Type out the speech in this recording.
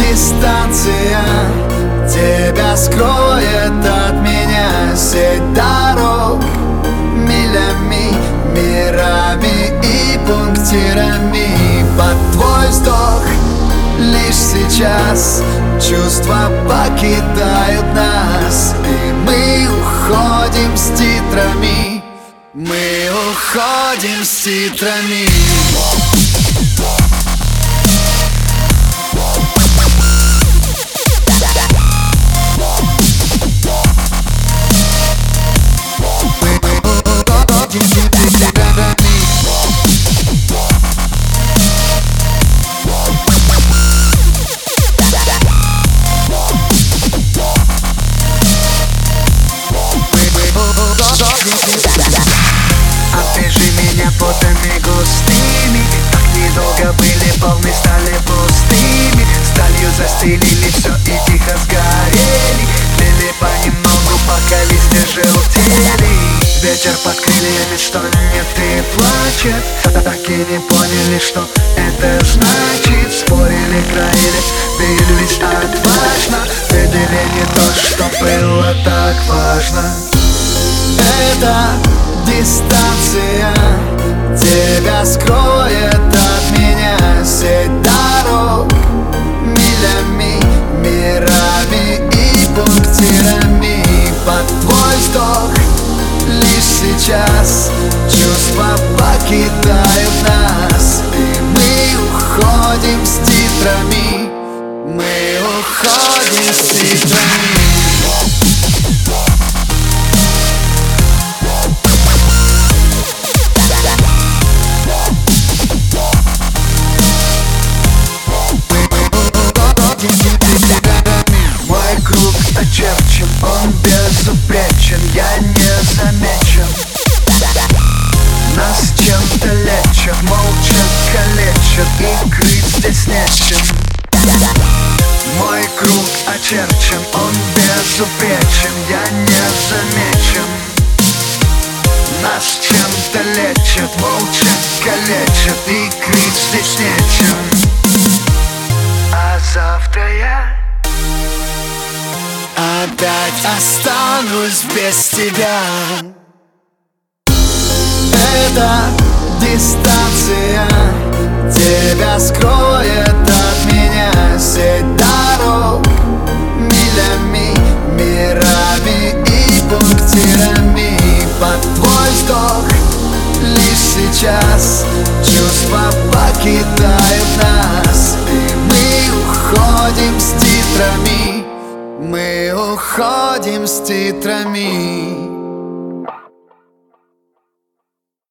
дистанция тебя скроет от меня. Сеть дорог милями, мирами и пунктирами. Под твой вздох лишь сейчас чувства покидают нас, и мы уходим с титрами. Мы уходим с титрами. Обвяжи меня потами густыми, так недолго были полны, стали пустыми. Сталью застелили все и тихо сгорели, тлели понемногу, пока листья желтели. Ветер под крыльями, что нет и плачет. Так и не поняли, что это значит. Спорили, краили, бились отважно, видели не то, что было так важно. Эта дистанция тебя скроет от меня. Сеть дорог милями, мирами и пунктирами. Под твой вздох лишь сейчас чувства покидают нас, и мы уходим с титрами. Мы уходим с титрами. Мой круг очерчен, он безупречен, я не замечен. Нас чем-то лечат, молча калечат, и крыть здесь нечем. Мой круг очерчен, он безупречен, я не замечен. Нас чем-то лечат, молча калечат, и крыть здесь нечем. А завтра я опять останусь без тебя. Эта дистанция тебя скроет от меня. Сеть дорог милями, мирами и пунктирами. Под твой вздох лишь сейчас чувства покидают нас, и мы уходим с титрами. Мы уходим с титрами.